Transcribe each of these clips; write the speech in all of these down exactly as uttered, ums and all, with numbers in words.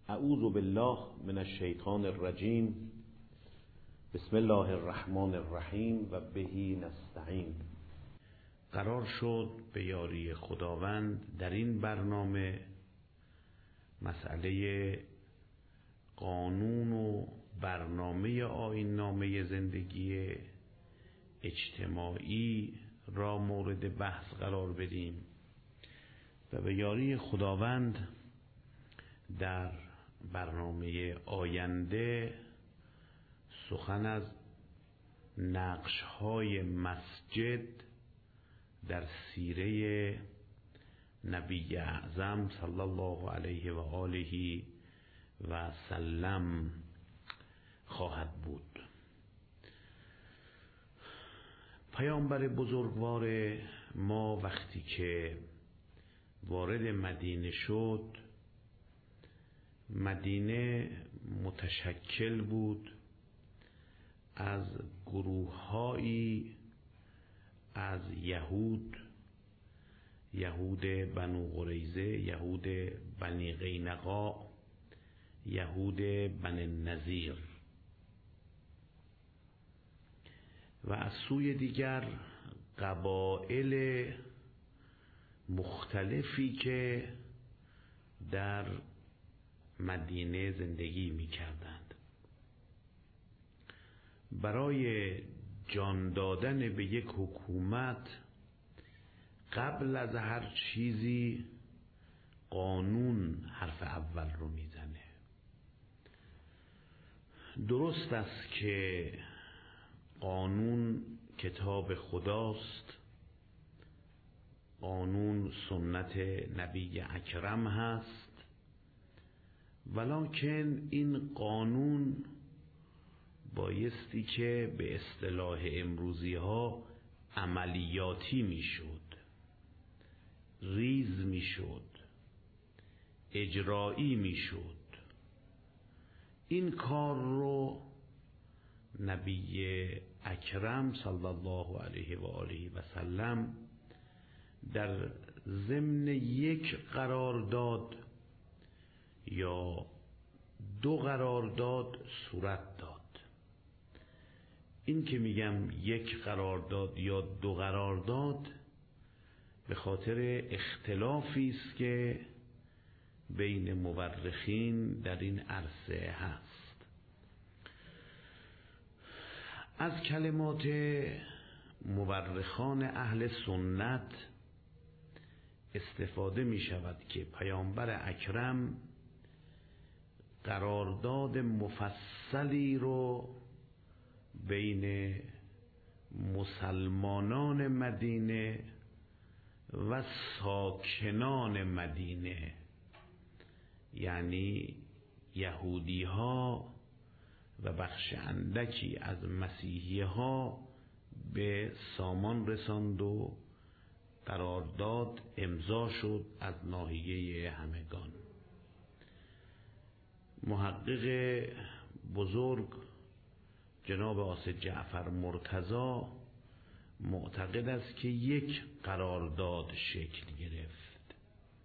اعوذ بالله من الشیطان الرجیم. بسم الله الرحمن الرحیم و بهی نستعین. قرار شد به یاری خداوند در این برنامه مسئله قانون و برنامه آیین نامه زندگی اجتماعی را مورد بحث قرار بدیم و به یاری خداوند در برنامه آینده سخن از نقش‌های مسجد در سیره نبی اعظم صلی الله علیه و آله و سلم خواهد بود. پیامبر بزرگوار ما وقتی که وارد مدینه شد، مدینه متشکل بود از گروه‌هایی از یهود، یهود بنو قریظه، یهود بنی قینقاع، یهود بنی النضیر و از سوی دیگر قبایل مختلفی که در مدینه زندگی می کردند. برای جان دادن به یک حکومت قبل از هر چیزی قانون حرف اول رو میزنه. درست است که قانون کتاب خداست، قانون سنت نبی اکرم هست، ولکن این قانون بایستی که به اصطلاح امروزی ها عملیاتی میشد، ریز میشد، اجرایی میشد. این کار رو نبی اکرم صلی الله علیه و آله و سلم در ضمن یک قرارداد یا دو قرارداد صورت داد. این که میگم یک قرارداد یا دو قرارداد به خاطر اختلافی است که بین مورخین در این عرصه هست. از کلمات مورخان اهل سنت استفاده می شود که پیامبر اکرم قرارداد مفصلی رو بین مسلمانان مدینه و ساکنان مدینه، یعنی یهودی ها و بخش اندکی از مسیحی ها، به سامان رساند و قرارداد امضا شد از ناحیه همگان. محقق بزرگ جناب آصف جعفر مرتضی معتقد است که یک قرارداد شکل گرفت،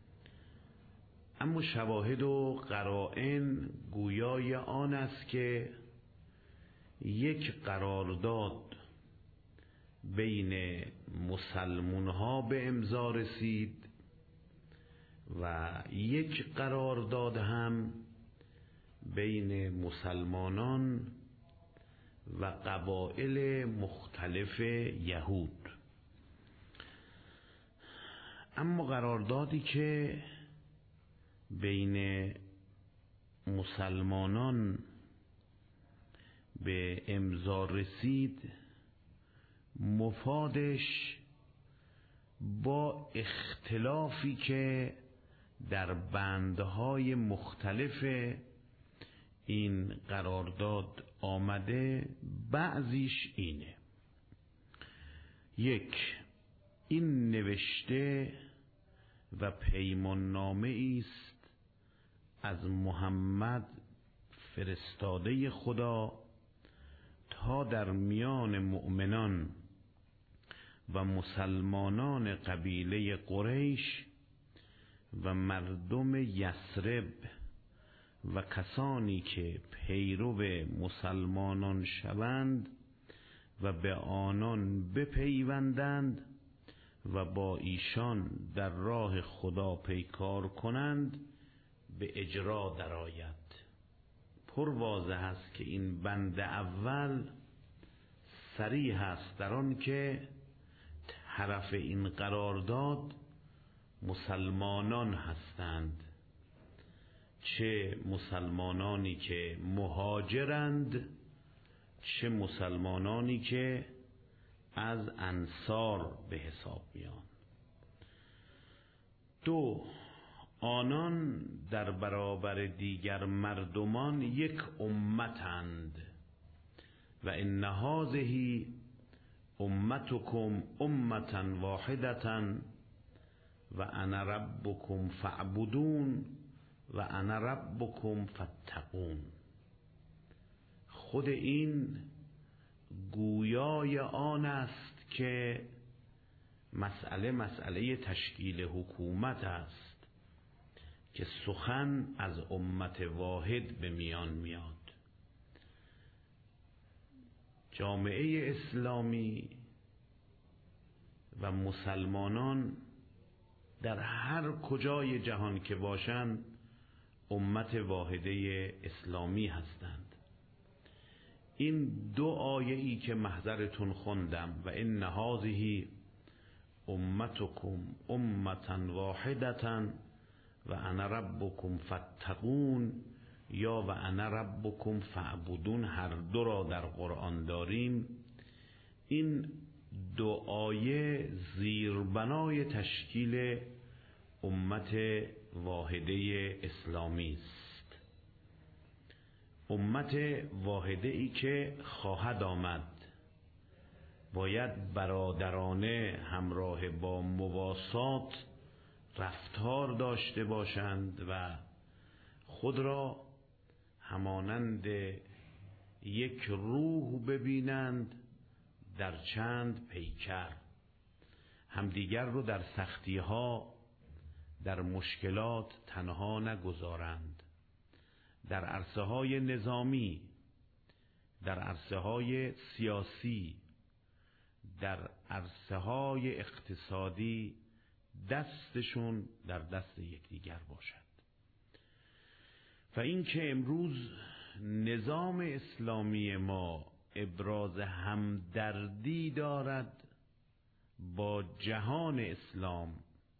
اما شواهد و قرائن گویای آن است که یک قرارداد بین مسلمون ها به امضا رسید و یک قرارداد هم بین مسلمانان و قبایل مختلف یهود. اما قراردادی که بین مسلمانان به امضا رسید، مفادش با اختلافی که در بندهای مختلف این قرارداد آمده، بعضیش اینه: یک، این نوشته و پیمان نامه است از محمد فرستاده خدا تا در میان مؤمنان و مسلمانان قبیله قریش و مردم یثرب و کسانی که پیرو مسلمانان شوند و به آنان بپیوندند و با ایشان در راه خدا پیکار کنند به اجرا درآید. پر واضح است که این بند اول صریح است در آن که طرف این قرارداد مسلمانان هستند، چه مسلمانانی که مهاجرند چه مسلمانانی که از انصار به حساب میان. دو، آنان در برابر دیگر مردمان یک امتند و ان هذه امتکم امة واحدة و انا ربکم فاعبدون و انا ربکم فاتقون. خود این گویای آن است که مسئله مسئله تشکیل حکومت است که سخن از امت واحد به میان میاد. جامعه اسلامی و مسلمانان در هر کجای جهان که باشند امت واحده اسلامی هستند. این دو آیه ای که محضرتون خوندم و ان هذه امتکم امة واحدة و انا ربکم فاتقون یا و انا ربکم فاعبدون، هر دو را در قرآن داریم. این دو آیه زیربنای تشکیل امت واحده اسلامی است. امت واحده ای که خواهد آمد باید برادرانه همراه با مواسات رفتار داشته باشند و خود را همانند یک روح ببینند در چند پیکر، همدیگر رو در سختی ها در مشکلات تنها نگذارند. در عرصه های نظامی، در عرصه های سیاسی، در عرصه های اقتصادی دستشون در دست یکدیگر باشد. و اینکه امروز نظام اسلامی ما ابراز همدردی دارد با جهان اسلام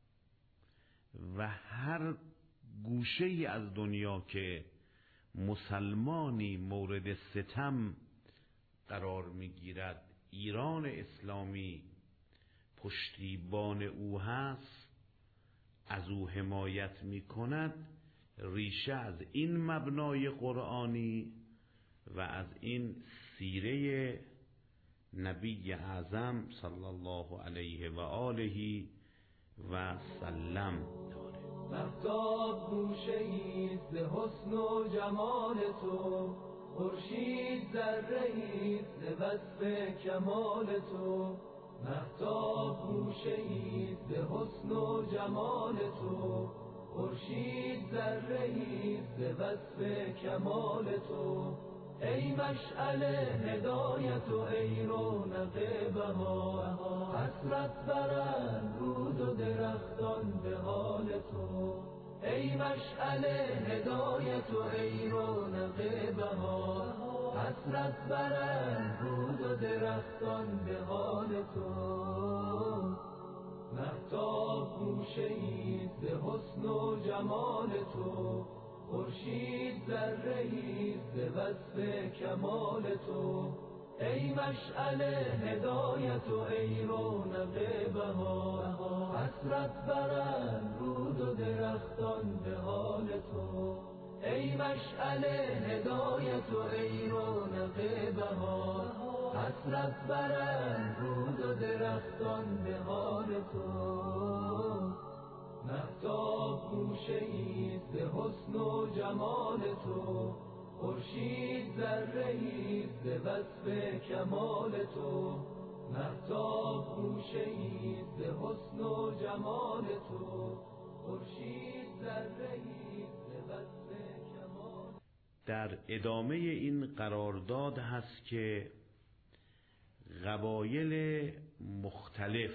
و هر گوشه ای از دنیا که مسلمانی مورد ستم قرار میگیرد، ایران اسلامی پشتیبان او هست، از او حمایت میکند، ریشه از این مبنای قرآنی و از این سیره نبی اعظم صلی الله علیه و آله و سلم داره. مهتاب گوشه‌ای ز حسن و جمال تو، خورشید ذره‌ای ز وصف کمال تو. مهتاب گوشه‌ای ز حسن و جمال تو، خورشید ذره‌ای ز وصف کمال تو. ای مشعل هدایت و ای رونق بهار، حسرت برند رود و درختان به حال تو. ای مشعل هدایت و ای رونق بهار، حسرت برند رود و درختان به حال تو. مهتاب گوشه‌ای ز حسن و جمال تو، خورشید ذره‌ای ز وصف کمال تو. ای مشعل هدایت و ای رونق بهار، حسرت برند رود و درختان به حال تو. ای مشعل هدایت و ای رونق بهار، حسرت برند رود و درختان به حال تو. مهتاب گوشه‌ای ز حسن و جمال تو، خورشید ذره‌ای ز وصف کمال تو. مهتاب گوشه‌ای ز حسن و جمال تو، خورشید ذره‌ای ز وصف کمال در ادامه این قرارداد هست که قبایل مختلف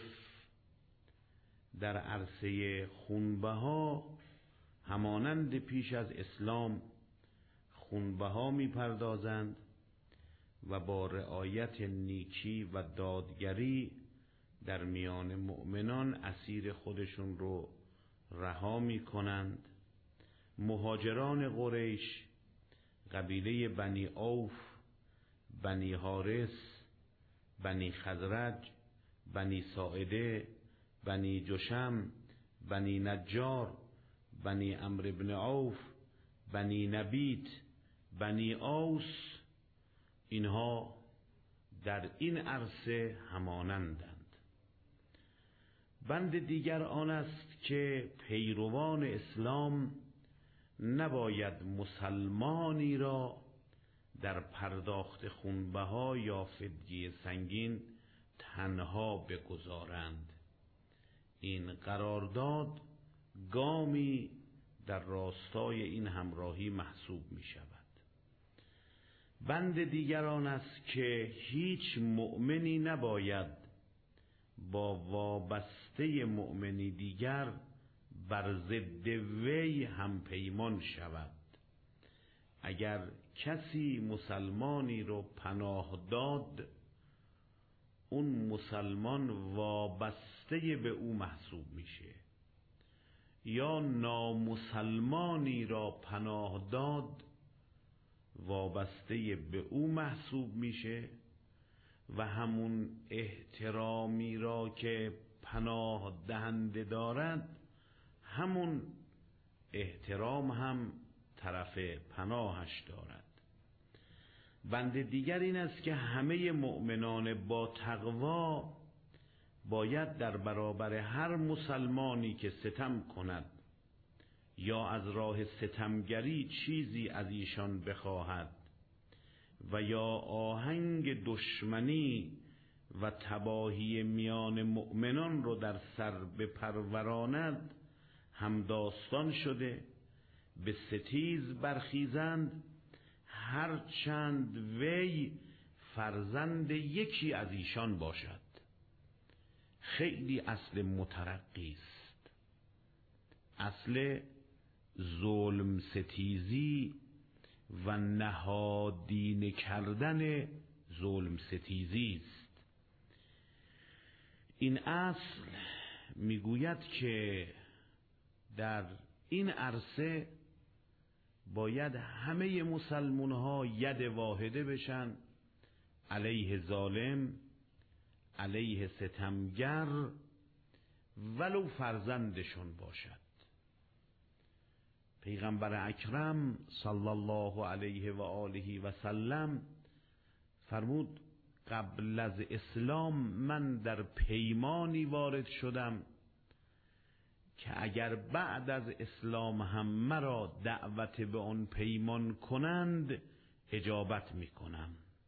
در عرصه خونبها همانند پیش از اسلام خونبها می پردازند و با رعایت نیکی و دادگری در میان مؤمنان اسیر خودشون رو رها می کنند. مهاجران قریش، قبیله بنی اوف، بنی حارس، بنی خزرج، بنی ساعده، بنی جشم، بنی نجار، بنی عمرو بن عوف، بنی نبیت، بنی اوس، اینها در این عرصه همانندند. بند دیگر آن است که پیروان اسلام نباید مسلمانی را در پرداخت خونبها یا فدیه سنگین تنها بگذارند. این قرارداد گامی در راستای این همراهی محسوب می شود. بند دیگر آن است که هیچ مؤمنی نباید با وابسته مؤمنی دیگر بر ضد وی هم پیمان شود. اگر کسی مسلمانی رو پناه داد، اون مسلمان وابسته به او محسوب میشه، یا نامسلمانی را پناه داد وابسته به او محسوب میشه و همون احترامی را که پناه دهنده دارد همون احترام هم طرف پناهش دارد. بند دیگر این است که همه مؤمنان با تقوا باید در برابر هر مسلمانی که ستم کند یا از راه ستمگری چیزی از ایشان بخواهد و یا آهنگ دشمنی و تباهی میان مؤمنان رو در سر بپروراند همداستان شده، به ستیز برخیزند، هرچند وی فرزند یکی از ایشان باشد. خیلی اصل مترقی است. اصل ظلم ستیزی و نهادینه کردن ظلم ستیزی است. این اصل میگوید که در این عرصه باید همه مسلمان ها ید واحده بشن علیه ظالم، علیه ستمگر، ولو فرزندشون باشد. پیغمبر اکرم صلی الله علیه و آله و سلم فرمود قبل از اسلام من در پیمانی وارد شدم که اگر بعد از اسلام هم مرا دعوت به آن پیمان کنند اجابت می کنم.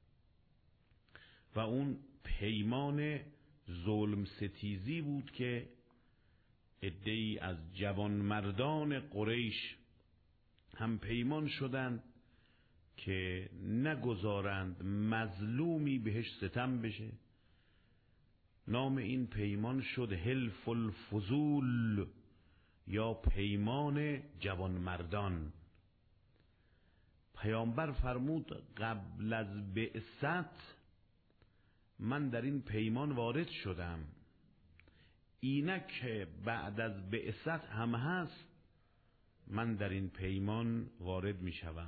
و اون پیمان ظلم ستیزی بود که عده‌ای از جوانمردان قریش هم پیمان شدند که نگذارند مظلومی بهش ستم بشه. نام این پیمان شد حلف الفضول یا پیمان جوانمردان. پیامبر فرمود قبل از بعثت من در این پیمان وارد شدم، اینک که بعد از بعثت هم هست من در این پیمان وارد می شوم.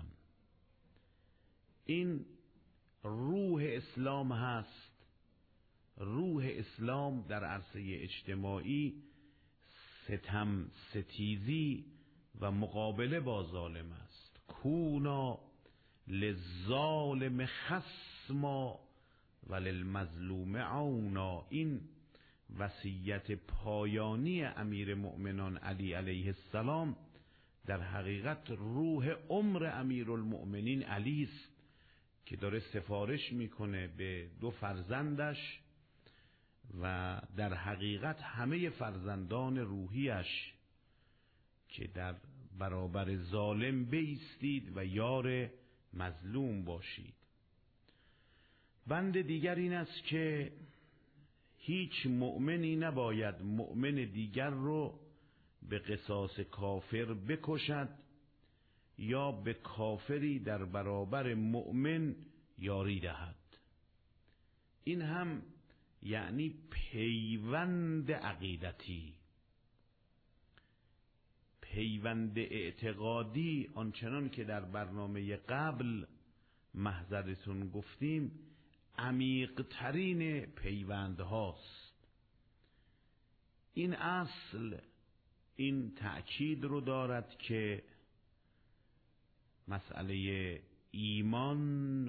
این روح اسلام هست. روح اسلام در عرصه اجتماعی ستم ستیزی و مقابله با ظالم است. کونا للظالم خصما و للمظلوم عونا. این وصیت پایانی امیر مؤمنان علی علیه السلام در حقیقت روح عمر امیرالمؤمنین علی است که داره سفارش میکنه به دو فرزندش و در حقیقت همه فرزندان روحیش که در برابر ظالم بایستید و یار مظلوم باشید. بند دیگر این است که هیچ مؤمنی نباید مؤمن دیگر رو به قصاص کافر بکشد یا به کافری در برابر مؤمن یاری دهد. این هم یعنی پیوند عقیدتی، پیوند اعتقادی، آنچنان که در برنامه قبل محضرتون گفتیم عمیق ترین پیوند هاست. این اصل این تأکید رو دارد که مسئله ایمان،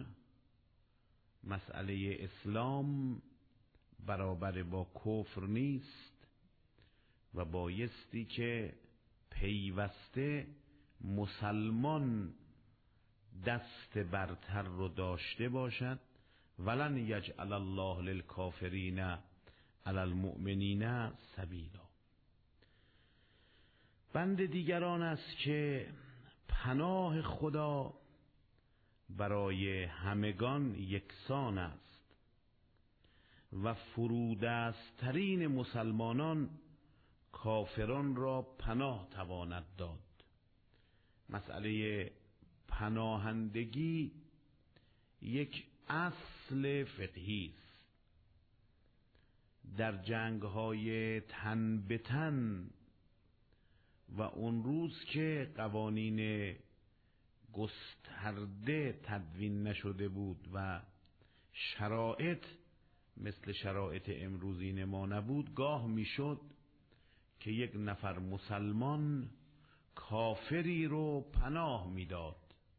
مسئله اسلام برابر با کفر نیست و بایستی که پیوسته مسلمان دست برتر رو داشته باشد. ولن یجعل الله للکافرین علی المؤمنین سبیلا. بند دیگران است که پناه خدا برای همگان یکسان است و فرودسترین مسلمانان کافران را پناه تواند داد. مسئله پناهندگی یک اصل فقهی است. در جنگ‌های تن به تن و اون روز که قوانین گسترده تدوین نشده بود و شرایط مثل شرایط امروزین ما نبود، گاه میشد که یک نفر مسلمان کافری رو پناه میداد.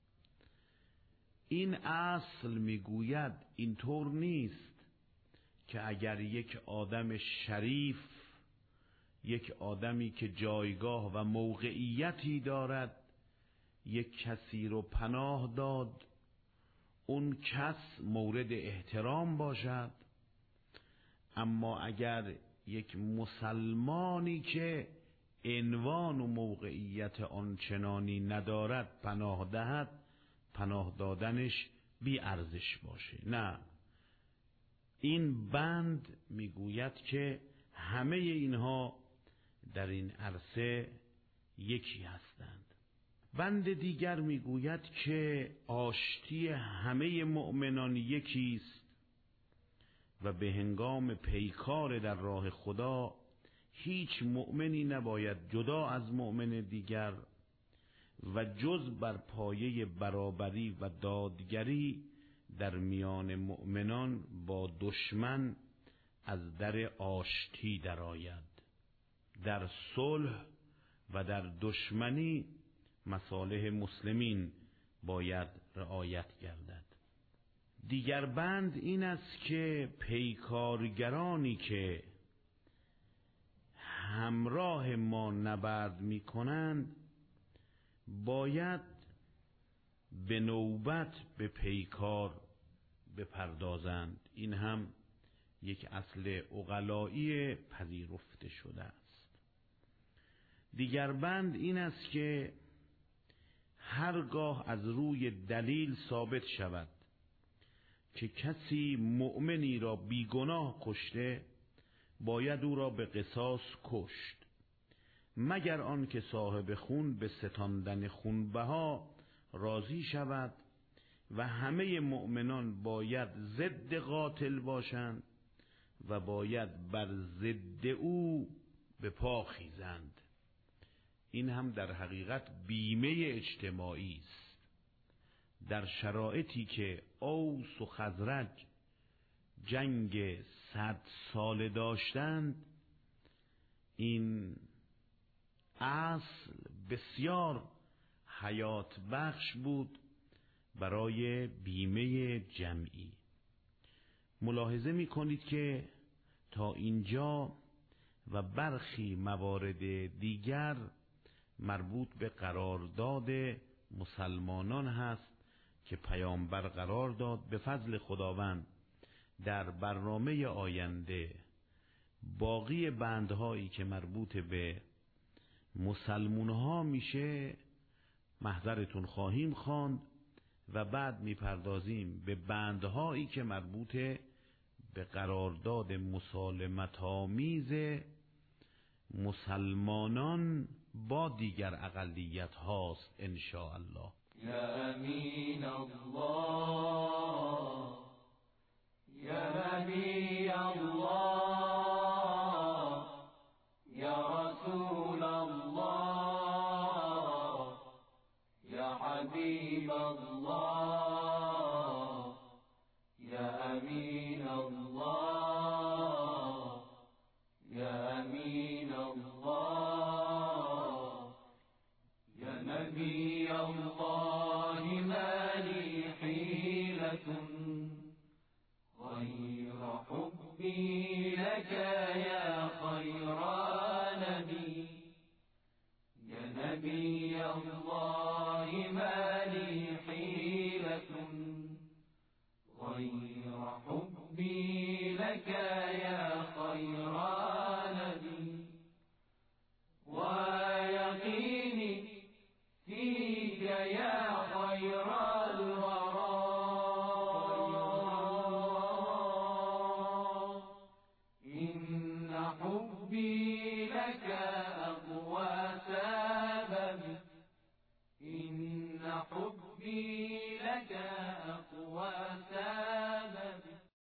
این اصل میگوید اینطور نیست که اگر یک آدم شریف، یک آدمی که جایگاه و موقعیتی دارد، یک کسی رو پناه داد، اون کس مورد احترام باشد، اما اگر یک مسلمانی که عنوان و موقعیت آنچنانی ندارد پناه دهد، پناه دادنش بی ارزش باشه. نه، این بند میگوید که همه اینها در این عرصه یکی هستند. بند دیگر میگوید که آشتی همه مؤمنان یکی است و به هنگام پیکار در راه خدا هیچ مؤمنی نباید جدا از مؤمن دیگر و جز بر پایه برابری و دادگری در میان مؤمنان با دشمن از در آشتی درآید. در صلح و در دشمنی مصالح مسلمین باید رعایت گردد. دیگر بند این است که پیکارگرانی که همراه ما نبرد می کنند باید به نوبت به پیکار بپردازند. این هم یک اصل عقلایی پذیرفته شده است. دیگر بند این است که هرگاه از روی دلیل ثابت شود که کسی مؤمنی را بیگناه کشته، باید او را به قصاص کشت، مگر آن که صاحب خون به ستاندن خونبها راضی شود و همه مؤمنان باید ضد قاتل باشند و باید بر ضد او به پا خیزند. این هم در حقیقت بیمه اجتماعی است. در شرایطی که اوس و خزرج جنگ صد ساله داشتند، این اصل بسیار حیات بخش بود برای بیمه جمعی. ملاحظه می کنید که تا اینجا و برخی موارد دیگر مربوط به قرارداد مسلمانان هست که پیامبر قرار داد. به فضل خداوند در برنامه آینده باقی بندهایی که مربوط به مسلمون ها میشه محضرتون خواهیم خواند و بعد میپردازیم به بندهایی که مربوط به قرارداد مسالمت‌آمیز مسلمانان با دیگر اقلیت هاست ان شاء الله. یا امین الله، یا نبی الله، یا رسول الله، یا حبیب الله، یا امین